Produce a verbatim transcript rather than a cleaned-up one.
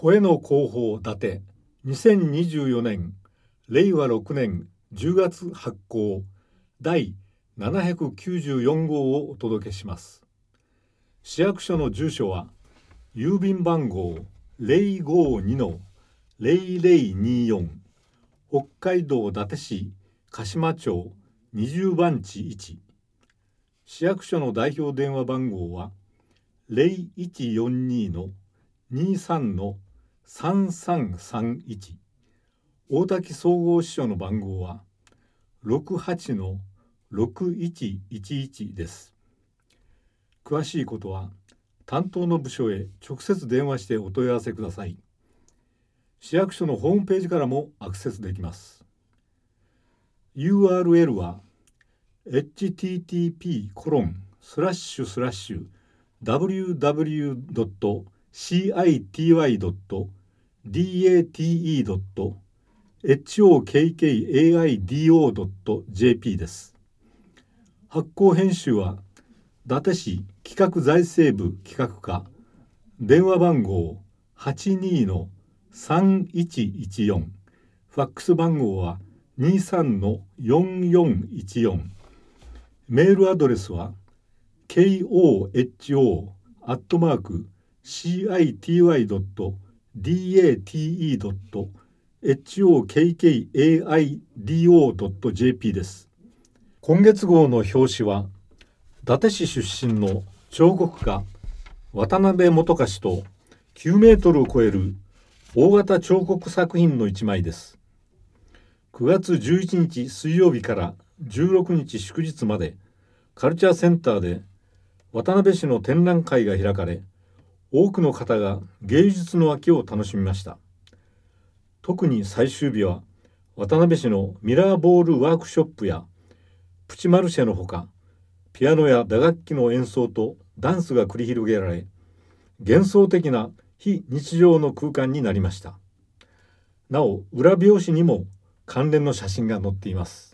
声の広報伊達にせんにじゅうよねんれいわろくねんじゅうがつ発行第ななひゃくきゅうじゅうよん号をお届けします。市役所の住所は郵便番号 ゼロごにのゼロゼロによん 北海道伊達市鹿島町にじゅう番地いち。市役所の代表電話番号はゼロいちよんにのにさんのさんさんさんいち。大滝総合支所の番号はろくはちのろくいちいちいちです。詳しいことは担当の部署へ直接電話してお問い合わせください。市役所のホームページからもアクセスできます。ユーアールエル は エイチティーティーピーコロンスラッシュスラッシュダブリューダブリュードットシーアイティーワイドットディーエーティーイードットエイチオーケーケーエーアイディーオードットジェーピー です。発行編集は伊達市企画財政部企画課、電話番号 はちにのさんいちいちよん、ファックス番号はにさんのよんよんいちよん、メールアドレスは コホ アットマーク シーアイティーワイドットディーエーティーイードットエイチオーケーケーエーアイディーオードットジェーピー です。今月号の表紙は伊達市出身の彫刻家渡辺元貸ときゅうメートルを超える大型彫刻作品の一枚です。くがつじゅういちにち水曜日からじゅうろくにち祝日までカルチャーセンターで渡辺市の展覧会が開かれ、多くの方が芸術の秋を楽しみました。特に最終日は渡辺市のミラーボールワークショップやプチマルシェのほか、ピアノや打楽器の演奏とダンスが繰り広げられ、幻想的な非日常の空間になりました。なお、裏表紙にも関連の写真が載っています。